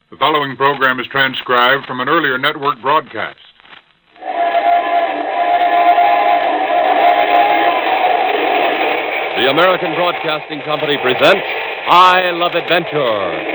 The following program is transcribed from an earlier network broadcast. The American Broadcasting Company presents I Love Adventure.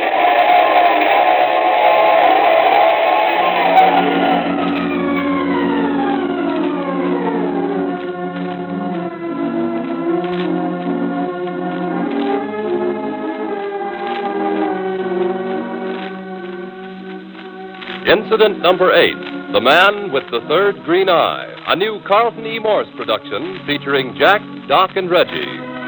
Incident number 8, The Man with the Third Green Eye, a new Carlton E. Morse production featuring Jack, Doc, and Reggie.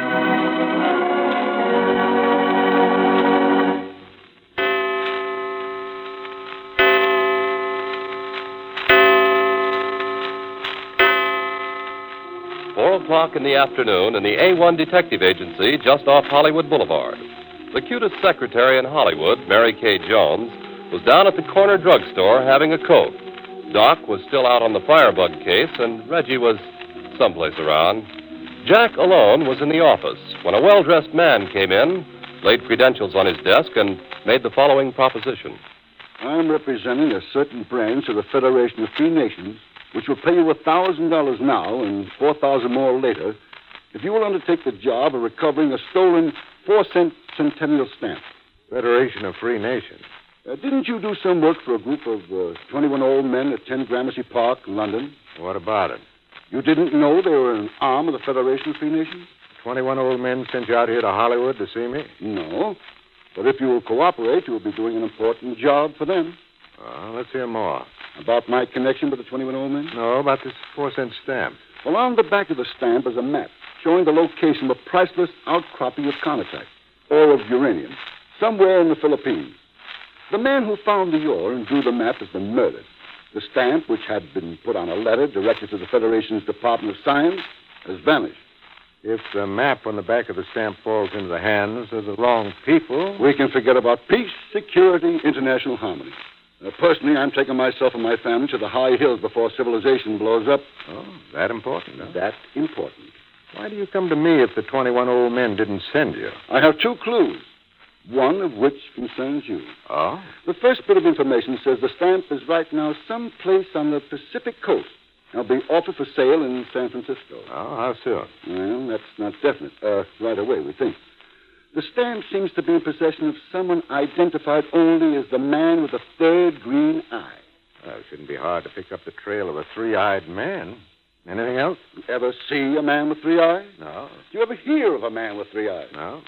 Four o'clock in the afternoon in the A1 Detective Agency just off Hollywood Boulevard. The cutest secretary in Hollywood, Mary Kay Jones, was down at the corner drugstore having a Coke. Doc was still out on the firebug case, and Reggie was someplace around. Jack alone was in the office when a well-dressed man came in, laid credentials on his desk, and made the following proposition. I'm representing a certain branch of the Federation of Free Nations, which will pay you $1,000 now and $4,000 more later if you will undertake the job of recovering a stolen 4-cent centennial stamp. Federation of Free Nations. Didn't you do some work for a group of 21 old men at 10 Gramercy Park, London? What about it? You didn't know they were an arm of the Federation of Free Nations? 21 old men sent you out here to Hollywood to see me? No. But if you will cooperate, you will be doing an important job for them. Let's hear more. About my connection with the 21 old men? No, about this 4-cent stamp. Well, on the back of the stamp is a map showing the location of a priceless outcropping of conatite, or of uranium, somewhere in the Philippines. The man who found the ore and drew the map has been murdered. The stamp, which had been put on a letter directed to the Federation's Department of Science, has vanished. If the map on the back of the stamp falls into the hands of the wrong people... we can forget about peace, security, international harmony. Personally, I'm taking myself and my family to the high hills before civilization blows up. Oh, that important, huh? That important. Why do you come to me if the 21 old men didn't send you? I have two clues. One of which concerns you. Oh? The first bit of information says the stamp is right now someplace on the Pacific coast. It'll be offered for sale in San Francisco. Oh, how soon? Well, that's not definite. Right away, we think. The stamp seems to be in possession of someone identified only as the man with the third green eye. Well, it shouldn't be hard to pick up the trail of a three-eyed man. Anything else? You ever see a man with three eyes? No. Do you ever hear of a man with three eyes? No.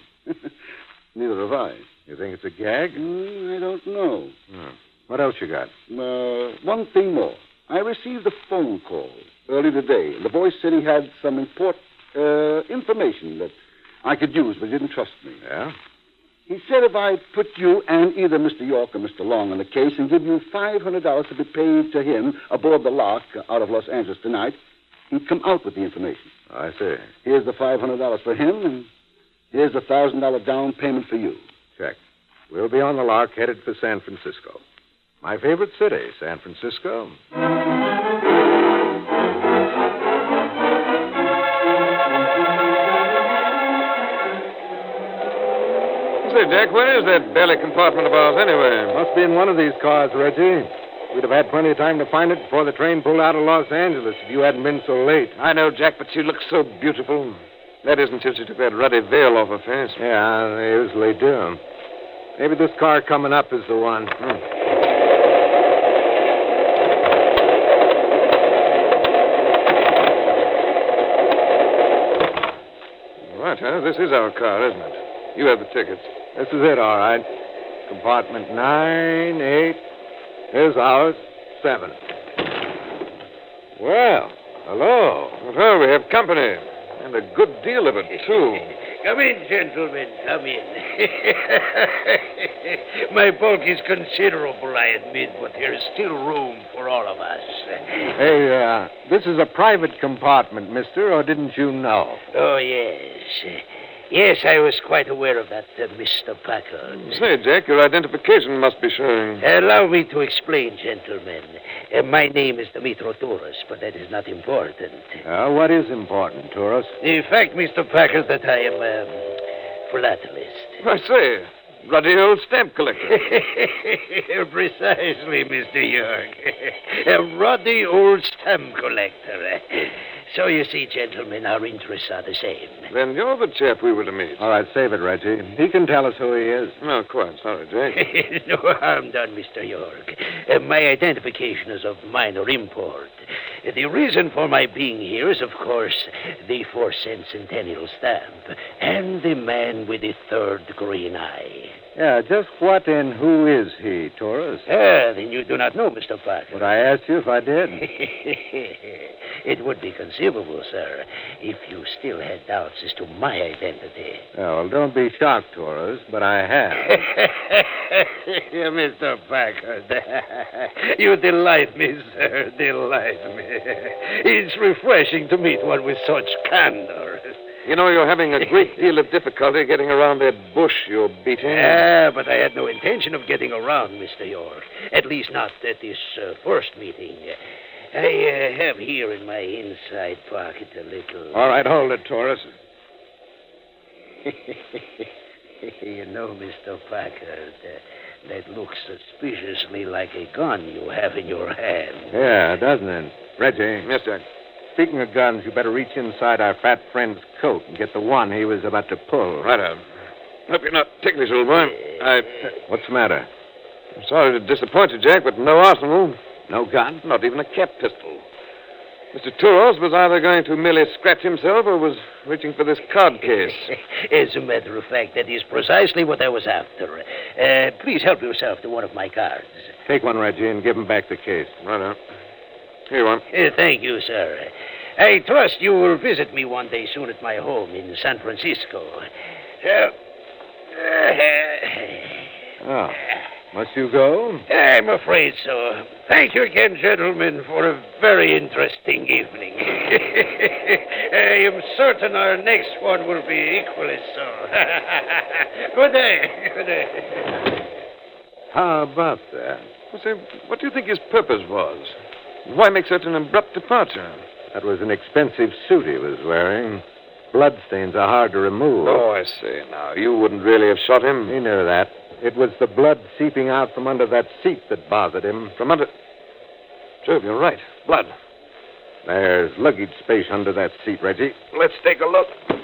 Neither have I. You think it's a gag? I don't know. What else you got? One thing more. I received a phone call early today, and the voice said he had some important information that I could use, but he didn't trust me. Yeah? He said if I put you and either Mr. York or Mr. Long on the case and give you $500 to be paid to him aboard the Lark out of Los Angeles tonight, he'd come out with the information. I see. Here's the $500 for him, and here's the $1,000 down payment for you. Check. We'll be on the Lark headed for San Francisco. My favorite city, San Francisco. Say, Jack, where is that belly compartment of ours anyway? Must be in one of these cars, Reggie. We'd have had plenty of time to find it before the train pulled out of Los Angeles if you hadn't been so late. I know, Jack, but you look so beautiful. That isn't until she took that ruddy veil off her face. Yeah, they usually do. Maybe this car coming up is the one. Right, huh? This is our car, isn't it? You have the tickets. This is it, all right. Compartment 9, 8. Here's ours, 7. Well, hello. Well, we have company. And a good deal of it, too. Come in, gentlemen, come in. My bulk is considerable, I admit, but there is still room for all of us. Hey, this is a private compartment, mister, or didn't you know? Oh, yes. Yes, I was quite aware of that, Mr. Packard. Say, Jack, your identification must be showing. Allow me to explain, gentlemen. My name is Dimitro Touros, but that is not important. What is important, Touros? The fact, Mr. Packard, that I am a philatelist. I say, ruddy old stamp collector. Precisely, Mr. York. A ruddy old stamp collector. So you see, gentlemen, our interests are the same. Then you're the chap we were to meet. All right, save it, Reggie. He can tell us who he is. No, quite. Sorry, Jack. No harm done, Mr. York. My identification is of minor import. The reason for my being here is, of course, the 4-cent centennial stamp and the man with the third green eye. Yeah, just what and who is he, Torres? Then you do not know, Mr. Parker. Would I ask you if I did? It would be conceivable, sir, if you still had doubts as to my identity. Well, don't be shocked, Torres, but I have. Mr. Packard, you delight me, sir, delight me. It's refreshing to meet one with such candor. You know, you're having a great deal of difficulty getting around that bush you're beating. But I had no intention of getting around, Mr. York. At least not at this first meeting. I have here in my inside pocket a little... All right, hold it, Torres. You know, Mr. Packard, that looks suspiciously like a gun you have in your hand. Yeah, doesn't it? Reggie. Yes, Jack. Speaking of guns, you better reach inside our fat friend's coat and get the one he was about to pull. Right on. Hope you're not ticklish, old boy. What's the matter? I'm sorry to disappoint you, Jack, but no arsenal. No gun? Not even a cap pistol. Mr. Touros was either going to merely scratch himself or was reaching for this card case. As a matter of fact, that is precisely what I was after. Please help yourself to one of my cards. Take one, Reggie, and give him back the case. Right on. Here you are. Thank you, sir. I trust you will visit me one day soon at my home in San Francisco. Oh, must you go? I'm afraid so. Thank you again, gentlemen, for a very interesting evening. I am certain our next one will be equally so. Good day. Good day. How about that? Well, say, what do you think his purpose was? Why make such an abrupt departure? That was an expensive suit he was wearing. Bloodstains are hard to remove. Oh, I see. Now, you wouldn't really have shot him. He knew that. It was the blood seeping out from under that seat that bothered him. From under... Jove, you're right. Blood. There's luggage space under that seat, Reggie. Let's take a look.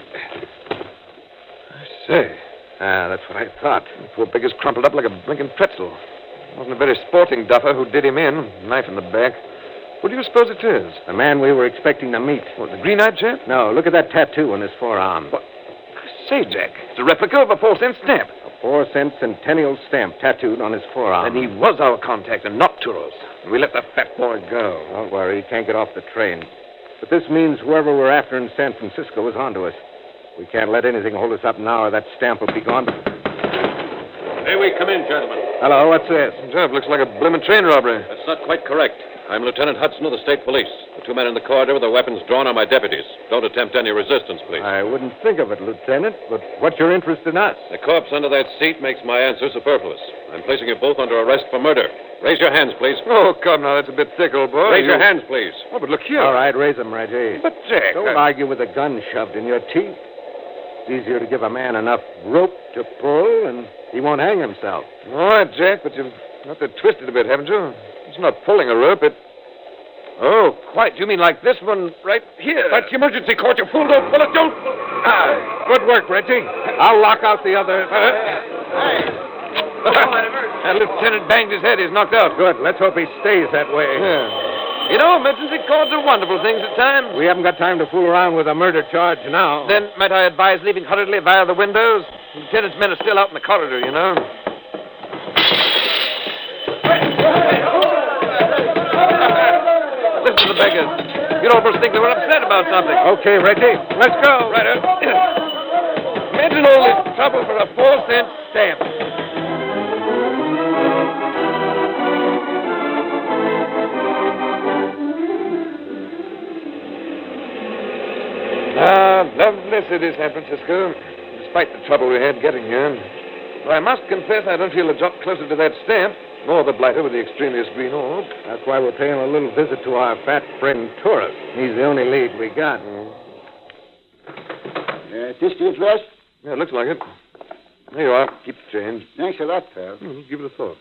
I say. That's what I thought. The poor beggar's crumpled up like a blinking pretzel. Wasn't a very sporting duffer who did him in. Knife in the back. What do you suppose it is? The man we were expecting to meet. What, the green-eyed chap? No, look at that tattoo on his forearm. What? Say, Jack, it's a replica of a 4-cent stamp. A 4-cent centennial stamp tattooed on his forearm. And he was our contact and not Touros. And we let the fat boy go. Don't worry, he can't get off the train. But this means whoever we're after in San Francisco is onto us. We can't let anything hold us up now or that stamp will be gone. May we come in, gentlemen? Hello, what's this? Jove, looks like a blimmin' train robbery. That's not quite correct. I'm Lieutenant Hudson of the State Police. The two men in the corridor with their weapons drawn are my deputies. Don't attempt any resistance, please. I wouldn't think of it, Lieutenant, but what's your interest in us? The corpse under that seat makes my answer superfluous. I'm placing you both under arrest for murder. Raise your hands, please. Oh, come now, that's a bit thick, old boy. Raise your hands, please. Oh, but look here. All right, raise them, Reggie. But, Jack... Don't argue with a gun shoved in your teeth. It's easier to give a man enough rope to pull, and he won't hang himself. All right, Jack, but you've got to twist it a bit, haven't you? It's not pulling a rope, it... Oh, quite. You mean like this one right here? That's the emergency court, you fool. Don't pull it. Don't. Good work, Reggie. I'll lock out the other. That lieutenant banged his head. He's knocked out. Good. Let's hope he stays that way. Yeah. You know, emergency courts are wonderful things at times. We haven't got time to fool around with a murder charge now. Then might I advise leaving hurriedly via the windows? The lieutenant's men are still out in the corridor, you know. Listen to the beggars. You'd almost think they were upset about something. Okay, Reggie. Let's go. Right. Imagine all this trouble for a 4-cent stamp. Lovely city, San Francisco, despite the trouble we had getting here. But I must confess I don't feel a jot closer to that stamp, nor the blighter with the extraneous green orb. That's why we're paying a little visit to our fat friend Torres. He's the only lead we got. This the address? Yeah, it looks like it. There you are. Keep the change. Thanks a lot, pal. Give it a thought.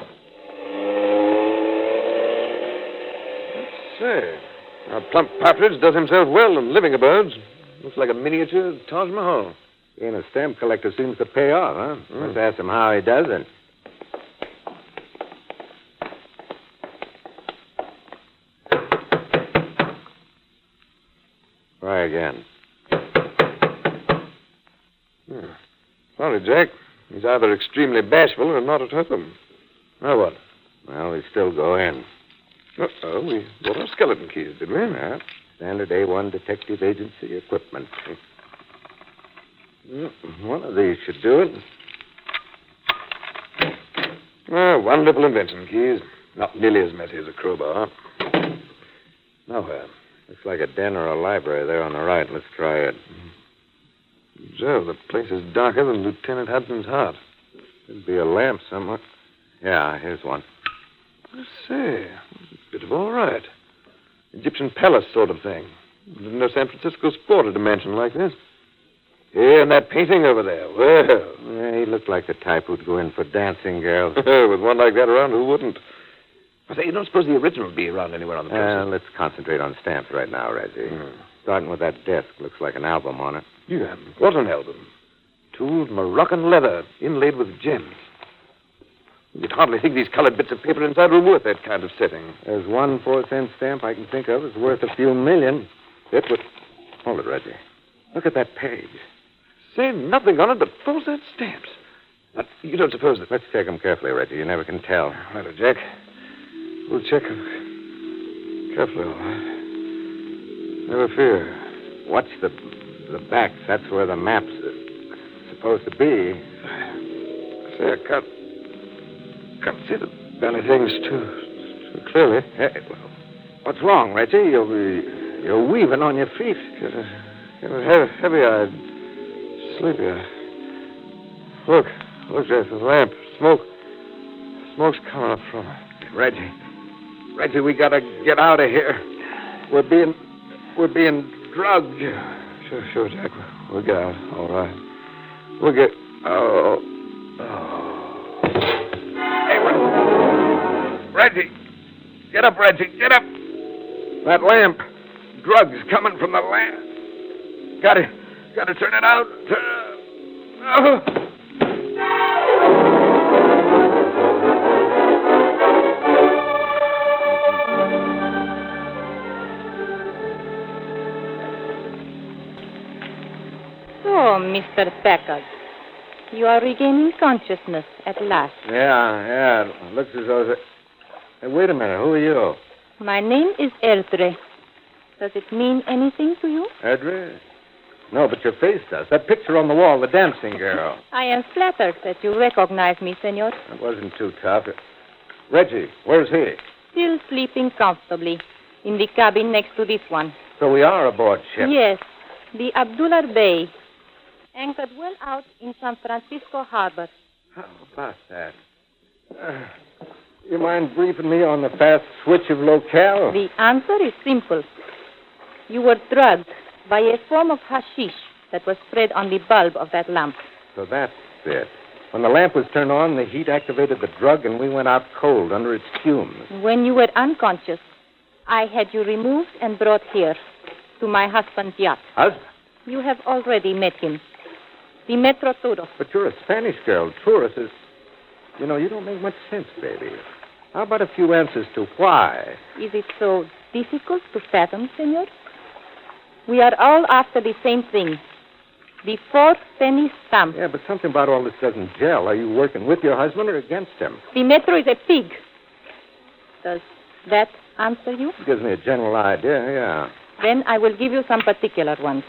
Let's say, our plump partridge does himself well in living abodes. Looks like a miniature Taj Mahal. Being a stamp collector seems to pay off, huh? Let's ask him how he does it. Try again. Sorry, Jack. He's either extremely bashful or not at home. Now what? Well, we still go in. Uh-oh, we bought our skeleton keys, did we? Yeah. Standard A1 detective agency equipment. One of these should do it. Wonderful invention, keys. Not nearly as messy as a crowbar. Now where? Looks like a den or a library there on the right. Let's try it. Joe, the place is darker than Lieutenant Hudson's heart. Could be a lamp somewhere. Yeah, here's one. Let's see. Bit of all right. Egyptian palace sort of thing. Didn't know San Francisco sported a mansion like this. Here, and that painting over there. Well. Yeah, he looked like the type who'd go in for dancing girls. With one like that around, who wouldn't? I say, you don't suppose the original would be around anywhere on the premises? Let's concentrate on stamps right now, Reggie. Starting with that desk. Looks like an album on it. Yeah, what an album. Tooled Moroccan leather, inlaid with gems. You'd hardly think these colored bits of paper inside were worth that kind of setting. There's one 4-cent stamp I can think of that's worth a few million. It would... Hold it, Reggie. Look at that page. Say nothing on it but 4-cent stamps. Now, you don't suppose that... Let's check them carefully, Reggie. You never can tell. Right, Jack. We'll check them carefully, all right. Never fear. Watch the backs. That's where the map's supposed to be. Say, I can't see the belly things too clearly. Hey, well, what's wrong, Reggie? You're weaving on your feet. Get heavy-eyed, sleepy. Look, Jack, the lamp. Smoke's coming up from it. Reggie, we gotta get out of here. We're being drugged. Sure, Jack. We'll get out. All right. We'll get... Oh. Hey, Reggie. Get up, Reggie. Get up. That lamp. Drugs coming from the lamp. Gotta turn it out. Oh, Mr. Packard. You are regaining consciousness at last. Yeah. It looks as though... Hey, wait a minute. Who are you? My name is Erdre. Does it mean anything to you? Edre? No, but your face does. That picture on the wall, the dancing girl. I am flattered that you recognize me, senor. That wasn't too tough. Reggie, where's he? Still sleeping comfortably in the cabin next to this one. So we are aboard ship. Yes, the Abdullah Bay, anchored well out in San Francisco Harbor. How about that? You mind briefing me on the fast switch of locale? The answer is simple. You were drugged by a form of hashish that was spread on the bulb of that lamp. So that's it. When the lamp was turned on, the heat activated the drug, and we went out cold under its fumes. When you were unconscious, I had you removed and brought here to my husband's yacht. Husband? You have already met him. The Metro Toro. But you're a Spanish girl. Tourist is... You know, you don't make much sense, baby. How about a few answers to why? Is it so difficult to fathom, senor? We are all after the same thing. The 4-penny stamp. Yeah, but something about all this doesn't gel. Are you working with your husband or against him? The Metro is a pig. Does that answer you? It gives me a general idea, yeah. Then I will give you some particular ones.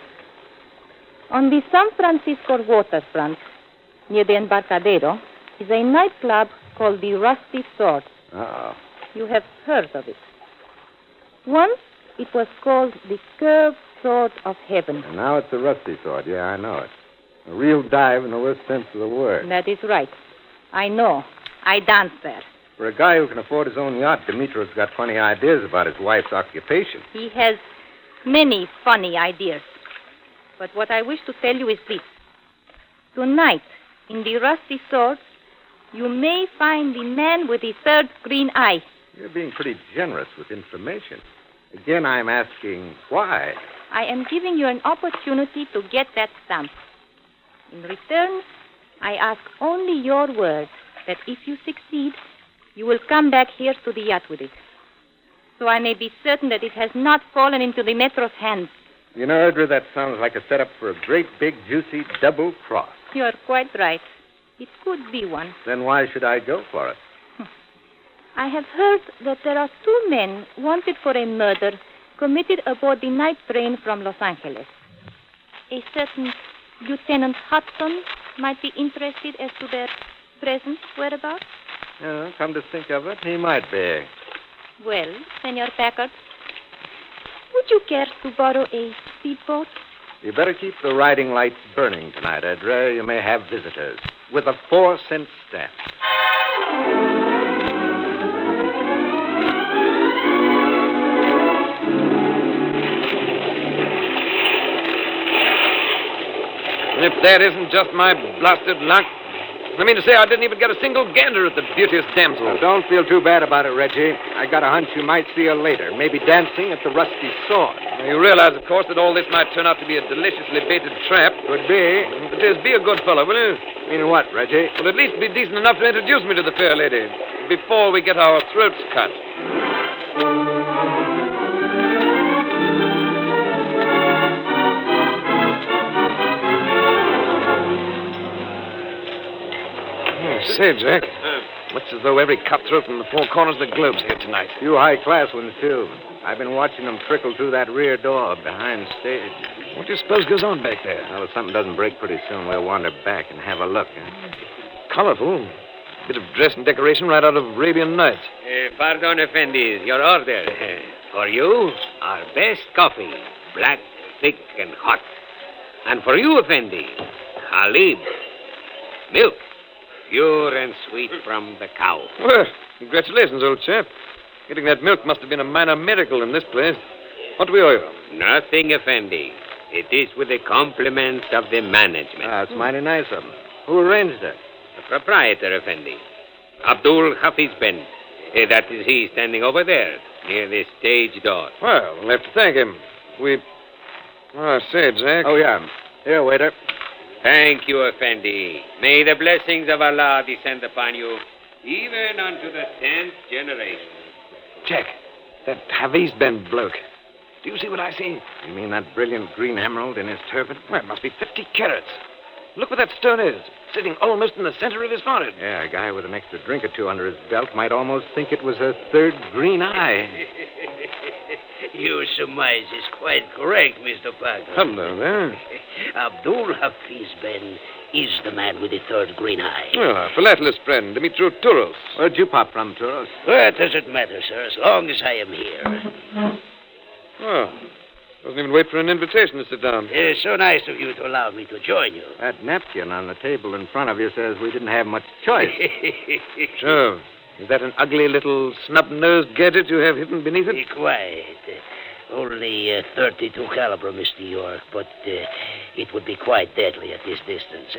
On the San Francisco waterfront, near the Embarcadero, is a nightclub called the Rusty Sword. Uh-oh. You have heard of it. Once it was called the Curved Sword of Heaven. And now it's the Rusty Sword. Yeah, I know it. A real dive in the worst sense of the word. That is right. I know. I dance there. For a guy who can afford his own yacht, Dimitro's got funny ideas about his wife's occupation. He has many funny ideas. But what I wish to tell you is this. Tonight, in the rusty sword, you may find the man with the third green eye. You're being pretty generous with information. Again, I'm asking why. I am giving you an opportunity to get that stamp. In return, I ask only your word that if you succeed, you will come back here to the yacht with it. So I may be certain that it has not fallen into the Metro's hands. You know, Audrey, that sounds like a setup for a great big, juicy double cross. You're quite right. It could be one. Then why should I go for it? I have heard that there are 2 men wanted for a murder committed aboard the night train from Los Angeles. A certain Lieutenant Hudson might be interested as to their present whereabouts. Come to think of it, he might be. Well, Senor Packard, would you care to borrow a speedboat? You better keep the riding lights burning tonight, Edra. You may have visitors. With a 4-cent stamp. If that isn't just my blasted luck. I mean to say, I didn't even get a single gander at the beauteous damsel. Now, don't feel too bad about it, Reggie. I got a hunch you might see her later, maybe dancing at the Rusty Sword. You realize, of course, that all this might turn out to be a deliciously baited trap. Could be. But just be a good fellow, will you? Meaning what, Reggie? Well, at least be decent enough to introduce me to the fair lady before we get our throats cut. Say, Jack, looks as though every cutthroat from the 4 corners of the globe's here tonight. Few high-class ones, too. I've been watching them trickle through that rear door behind stage. What do you suppose goes on back there? Well, if something doesn't break pretty soon, we'll wander back and have a look. Colorful. Bit of dress and decoration right out of Arabian Nights. Pardon, Effendi, your order. For you, our best coffee, black, thick, and hot. And for you, Effendi, Halib, milk. Pure and sweet from the cow. Well, congratulations, old chap. Getting that milk must have been a minor miracle in this place. What do we owe you? Nothing, Effendi. It is with the compliments of the management. That's mighty nice of them. Who arranged it? The proprietor, Effendi. Abdul Hafiz Ben. That is he standing over there, near the stage door. Well, we'll have to thank him. I say, Jack. Oh, yeah. Here, waiter. Thank you, Effendi. May the blessings of Allah descend upon you, even unto the 10th generation. Jack, that Hafiz Ben bloke. Do you see what I see? You mean that brilliant green emerald in his turban? Well, it must be 50 carats. Look where that stone is, sitting almost in the center of his forehead. Yeah, a guy with an extra drink or two under his belt might almost think it was a third green eye. Your surmise is quite correct, Mr. Parker. Hello there. Abdul Hafiz Ben is the man with the third green eye. Oh, our philatelist friend, Dimitru Touros. Where'd you pop from, Touros? What does it matter, sir, as long as I am here? Oh, doesn't even wait for an invitation to sit down. It's so nice of you to allow me to join you. That napkin on the table in front of you says we didn't have much choice. So, is that an ugly little snub-nosed gadget you have hidden beneath it? Be quiet. Only 32 caliber, Mr. York, but it would be quite deadly at this distance.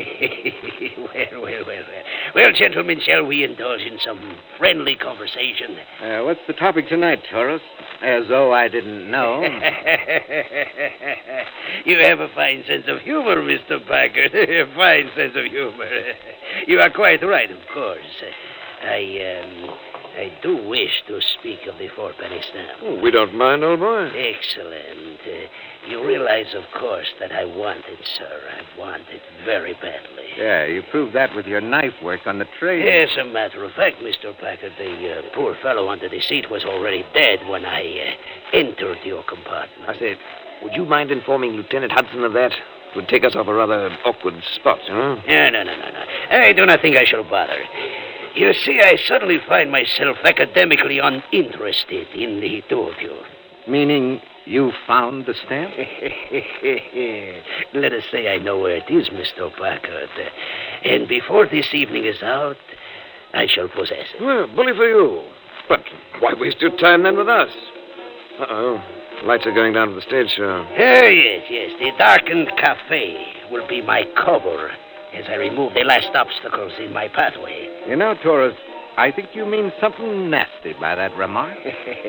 Well, gentlemen, shall we indulge in some friendly conversation? What's the topic tonight, Touros? As though I didn't know. You have a fine sense of humor, Mr. Packard. A fine sense of humor. You are quite right, of course. I do wish to speak of the 4-penny stamp. Oh, we don't mind, old boy. Excellent. You realize, of course, that I want it, sir. I want it very badly. Yeah, you proved that with your knife work on the train. As a matter of fact, Mr. Packard, the poor fellow under the seat was already dead when I entered your compartment. I said, would you mind informing Lieutenant Hudson of that? It would take us off a rather awkward spot, you know? No. I do not think I shall bother. You see, I suddenly find myself academically uninterested in the 2 of you. Meaning you found the stamp? Let us say I know where it is, Mr. Packard. And before this evening is out, I shall possess it. Well, bully for you. But why waste your time then with us? Uh-oh. Lights are going down to the stage show. Oh, yes. The darkened cafe will be my cover as I remove the last obstacles in my pathway. You know, Torres, I think you mean something nasty by that remark.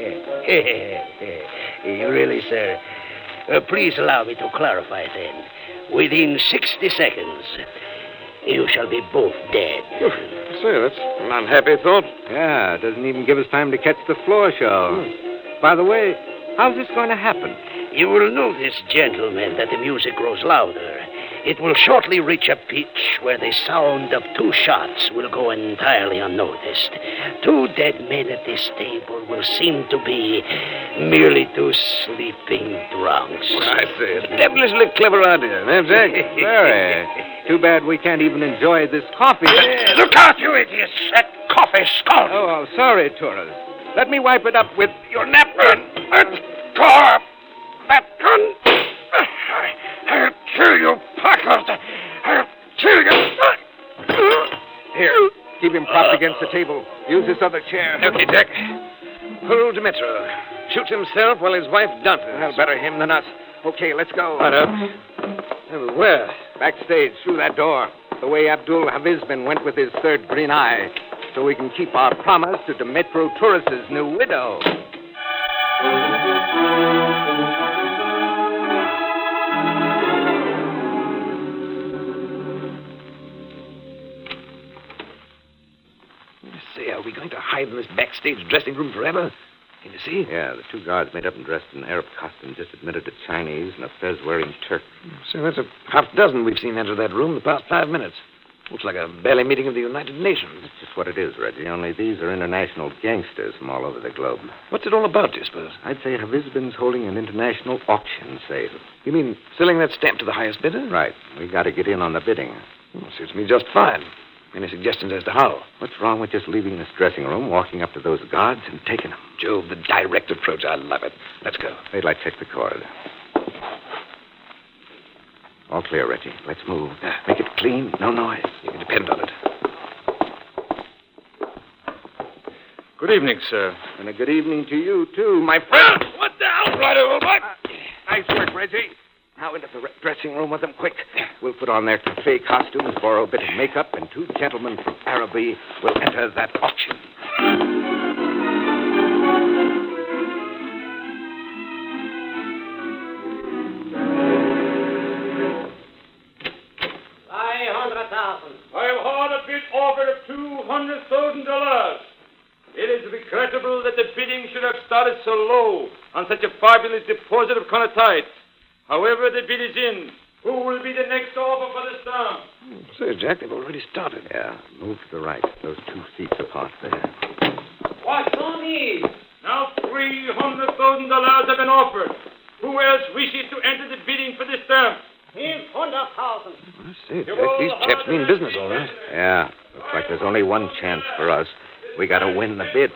Really, sir? Please allow me to clarify then. Within 60 seconds, you shall be both dead. Say, that's an unhappy thought. Yeah, it doesn't even give us time to catch the floor show. By the way, how's this going to happen? You will notice, gentlemen, that the music grows louder. It will shortly reach a pitch where the sound of 2 shots will go entirely unnoticed. 2 dead men at this table will seem to be merely 2 sleeping drunks. I say, it's a devilishly clever idea, eh, Jack? Very. Too bad we can't even enjoy this coffee. Look out, you idiots! That coffee scalding. Oh, sorry, Torres. Let me wipe it up with Your napkin! Let go of that gun! I'll kill you, Packard! I'll kill you! Here, keep him propped against the table. Use this other chair. Okay, Jack. Pull Dimitro. Shoots himself while his wife dances. Well, better him than us. Okay, let's go. Right up. Where? Backstage, through that door. The way Abdul Havizbin went with his 3rd green eye. So we can keep our promise to Dimitro Torres' new widow. Say, are we going to hide in this backstage dressing room forever? Can you see? Yeah, the 2 guards made up and dressed in Arab costume just admitted a Chinese and a fez-wearing Turk. So that's a half dozen we've seen enter that room in the past 5 minutes. Looks like a belly meeting of the United Nations. That's just what it is, Reggie, only these are international gangsters from all over the globe. What's it all about, do you suppose? I'd say Havizbin's holding an international auction sale. You mean selling that stamp to the highest bidder? Right. We got to get in on the bidding. Well, suits me just fine. Any suggestions as to how? What's wrong with just leaving this dressing room, walking up to those guards, and taking them? Jove, the direct approach. I love it. Let's go. Wait till I check the cord. All clear, Reggie. Let's move. Make it clean, no noise. You can depend on it. Good evening, sir. And a good evening to you, too, my friend. What the hell, right over what? Nice work, Reggie. Now into the dressing room with them, quick. We'll put on their cafe costumes, borrow a bit of makeup, and 2 gentlemen from Araby will enter that auction. I have heard a bid offered of $200,000. It is regrettable that the bidding should have started so low on such a fabulous deposit of conatite. However, the bid is in. Who will be the next offer for the stamp? Say, Jack, they've already started. Yeah, move to the right. Those 2 seats apart there. What's on me? Now $300,000 have been offered. Who else wishes to enter the bidding for this stamp? Here's 100,000. I say, Jack, these chaps mean business, all right. Yeah, looks like there's only one chance for us. We got to win the bid.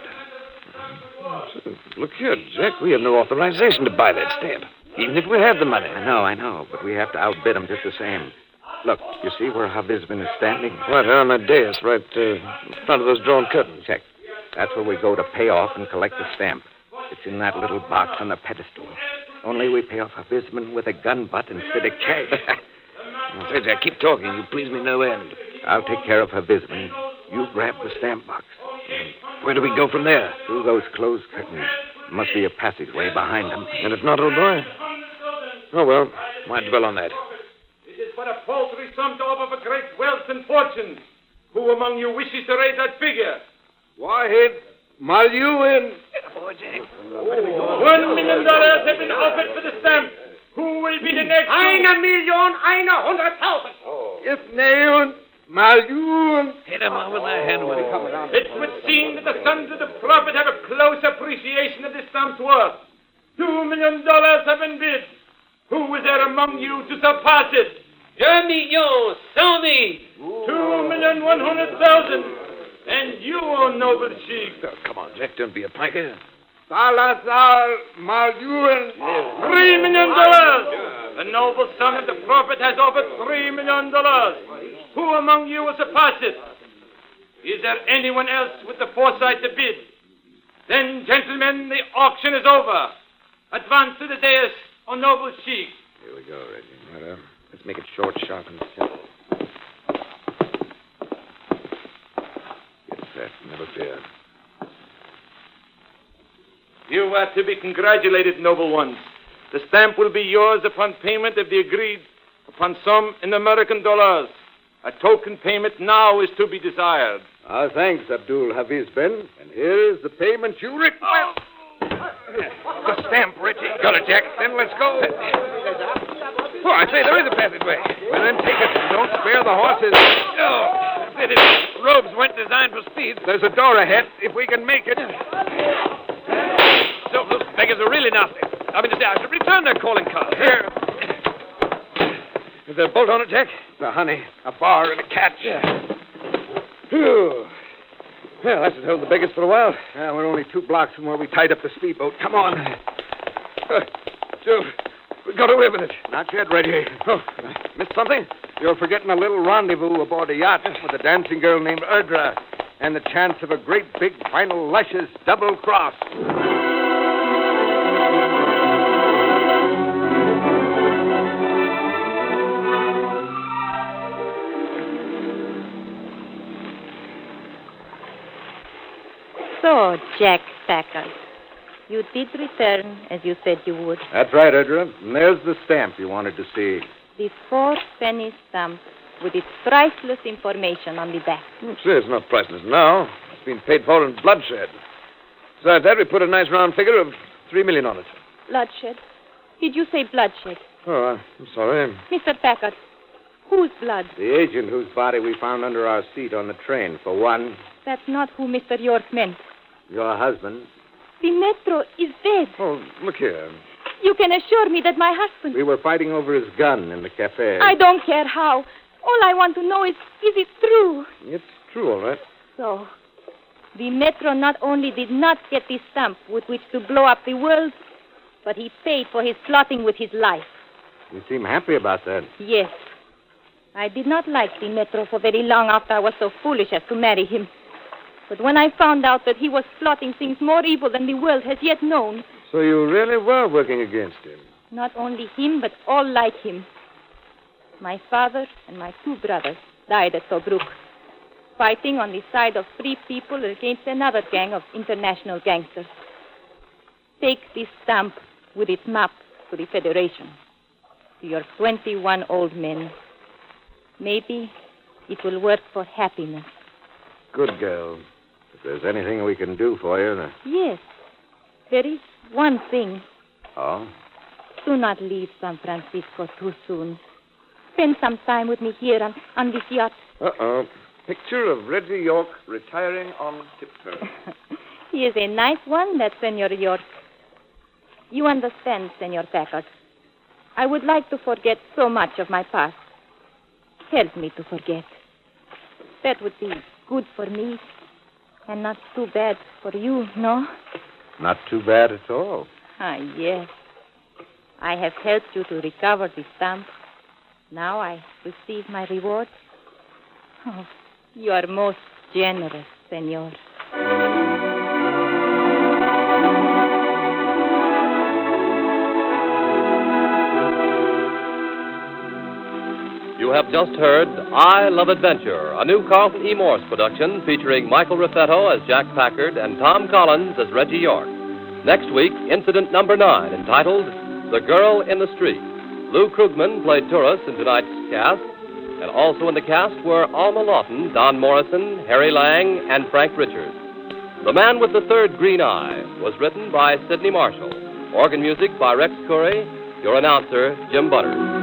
Look here, Jack, we have no authorization to buy that stamp, even if we had the money. I know, but we have to outbid them just the same. Look, you see where Havizbin is standing? Right on that dais, right in front of those drawn curtains. Check. That's where we go to pay off and collect the stamp. It's in that little box on the pedestal. Only we pay off Havizbin with a gun butt instead of cash. Say, Jack, keep talking. You please me no end. I'll take care of Havizbin. You grab the stamp box. Where do we go from there? Through those closed curtains. Must be a passageway behind them. And if not, old boy? Oh, well, why dwell on that? It is but a paltry sum to offer for great wealth and fortune. Who among you wishes to raise that figure? Wahid Malyuin. $1 million have been offered for the stamp. Who will be the next? $1 million, 100,000. Ifneun Malyuin. Hit him over the head with it. It would seem that the sons of the prophet have a close appreciation of this stamp's worth. $2 million have been bid. Who is there among you to surpass it? 2 millions, 2,100,000. And you, O noble sheik. Oh, come on, Jack, don't be a piker. Salazar Malyuin. $3 million. The noble son of the prophet has offered $3 million. Who among you will surpass it? Is there anyone else with the foresight to bid? Then, gentlemen, the auction is over. Advance to the dais, O noble sheik. Here we go, Reggie. Let's make it short, sharp, and simple. fear. You are to be congratulated, noble ones. The stamp will be yours upon payment of the agreed upon sum in American dollars. A token payment now is to be desired. Our thanks, Abdul Hafiz Ben. And here is the payment you request. The stamp, Reggie. Got it, Jack. Then let's go. Oh, I say, there is a passageway. Well, then take it. Don't spare the horses. Oh, fitted. Robes weren't designed for speed. There's a door ahead, if we can make it. So, those beggars are really nasty. I mean to say, I should return their calling card. Here. Is there a bolt on it, Jack? No, honey, a bar and a catch. Phew. Well, that should hold the beggars for a while. Yeah, we're only 2 blocks from where we tied up the speedboat. Come on. Joe, we've got away with it. Not yet, Reggie. Oh, missed something? You're forgetting a little rendezvous aboard a yacht with a dancing girl named Erdra and the chance of a great big final luscious double cross. So, Jack Packard, you did return as you said you would. That's right, Erdra. And there's the stamp you wanted to see. The 4-penny stamp with its priceless information on the back. Say, it's not priceless now. It's been paid for in bloodshed. Besides that, we put a nice round figure of $3 million on it. Bloodshed? Did you say bloodshed? Oh, I'm sorry. Mr. Packard, whose blood? The agent whose body we found under our seat on the train, for one. That's not who Mr. York meant. Your husband. The Metro is dead. Oh, look here. You can assure me that my husband... We were fighting over his gun in the cafe. I don't care how. All I want to know is it true? It's true, all right. So, the Metro not only did not get the stamp with which to blow up the world, but he paid for his plotting with his life. You seem happy about that. Yes. I did not like the Metro for very long after I was so foolish as to marry him. But when I found out that he was plotting things more evil than the world has yet known... So you really were working against him? Not only him, but all like him. My father and my 2 brothers died at Tobruk, fighting on the side of free people against another gang of international gangsters. Take this stamp with its map to the Federation, to your 21 old men. Maybe it will work for happiness. Good girl. If there's anything we can do for you... Yes. There is one thing. Oh? Do not leave San Francisco too soon. Spend some time with me here on this yacht. Uh-oh. Picture of Reggie York retiring on tiptoe. He is a nice one, that Senor York. You understand, Senor Packard. I would like to forget so much of my past. Help me to forget. That would be good for me, and not too bad for you, no? Not too bad at all. Ah, yes. I have helped you to recover the stamp. Now I receive my reward. Oh, you are most generous, Senor. You have just heard I Love Adventure, a new Carlton E. Morse production featuring Michael Raffetto as Jack Packard and Tom Collins as Reggie York. Next week, incident number 9, entitled The Girl in the Street. Lou Krugman played tourist in tonight's cast, and also in the cast were Alma Lawton, Don Morrison, Harry Lang, and Frank Richards. The Man with the Third Green Eye was written by Sidney Marshall. Organ music by Rex Curry. Your announcer, Jim Butters.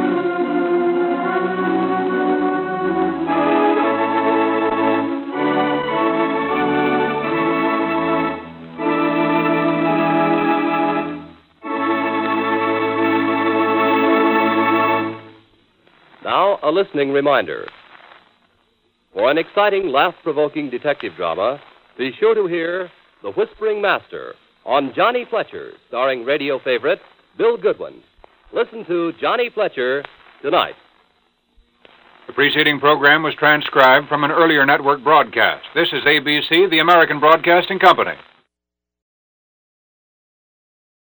Now, a listening reminder. For an exciting, laugh-provoking detective drama, be sure to hear The Whispering Master on Johnny Fletcher, starring radio favorite Bill Goodwin. Listen to Johnny Fletcher tonight. The preceding program was transcribed from an earlier network broadcast. This is ABC, the American Broadcasting Company.